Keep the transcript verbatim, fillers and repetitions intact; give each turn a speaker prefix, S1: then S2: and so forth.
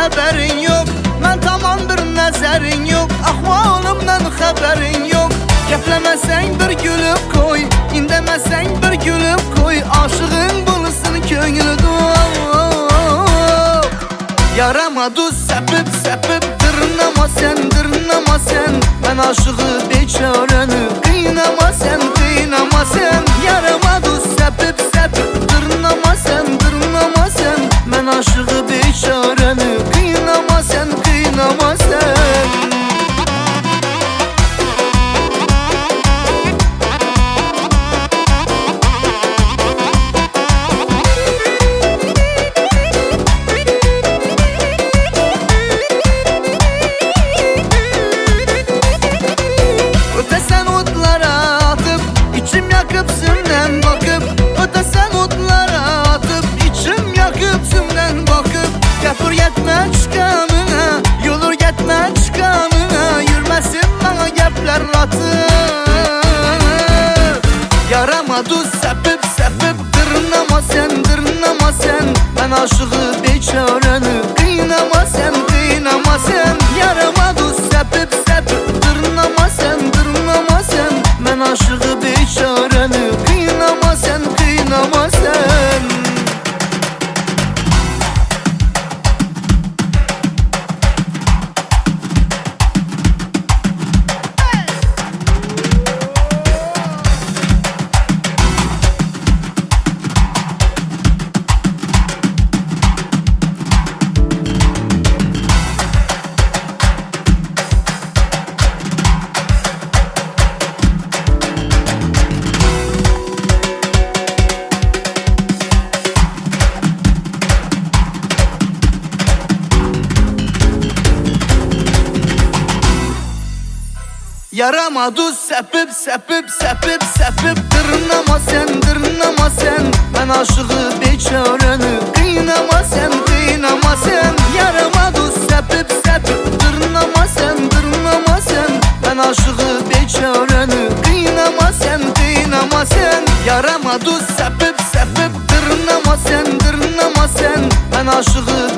S1: haberin yok. Ben tamamdır nəzərin yok. Ahvalımdan xəbərin yok. Gəpləməsən bir gülüb koy, indəməsən bir gülüb koy. Aşığın bulsun könlü dua. Yarama duz səpib səpib dırnama sen, dırnama sen. Ben aşığı beçarəni qıynama sen, qıynama sen. Yarama duz səpib səpib dırnama sen, dırnama sen. Ben aşığı beçarəni qıynama sen, qıynama sen. Ötesen otlara atıp içim yakıp sümden bakıp. Ötesen otlara atıp içim yakıp sümden bakıp. Yapır yetme çıkamına, yolur yetme çıkamına. Yürmesin bana gepler atıp. Yarama duz sepip sepip dırnama sen, dırnama sen. Ben aşığı beçarəni qıynama sen, qıynama sen. Yarama duz sepip sepip dırnama sen, dırnama sen. Ben aşığı beçarəni qıynama sen, qıynama sen. Yarama duz sepip sepip sepip sepip dırnama sen, dırnama sen. Ben aşığı beçarəni qıynama sen, qıynama sen. Yarama duz sepip sepip dırnama sen, dırnama sen. Ben aşığı beçarəni qıynama sen, qıynama sen. Yarama duz sepip sepip dırnama sen, dırnama sen. Ben aşığı